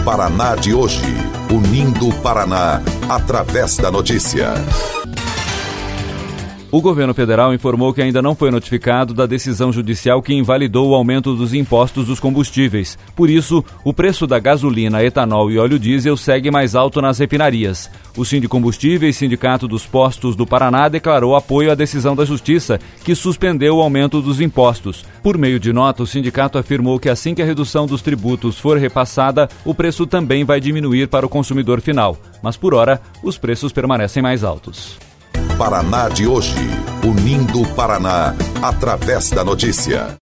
Paraná de hoje, unindo o Paraná através da notícia. O governo federal informou que ainda não foi notificado da decisão judicial que invalidou o aumento dos impostos dos combustíveis. Por isso, o preço da gasolina, etanol e óleo diesel segue mais alto nas refinarias. O Sindicombustíveis, Sindicato dos Postos do Paraná, declarou apoio à decisão da Justiça, que suspendeu o aumento dos impostos. Por meio de nota, o sindicato afirmou que assim que a redução dos tributos for repassada, o preço também vai diminuir para o consumidor final. Mas, por hora, os preços permanecem mais altos. Paraná de hoje, unindo o Paraná através da notícia.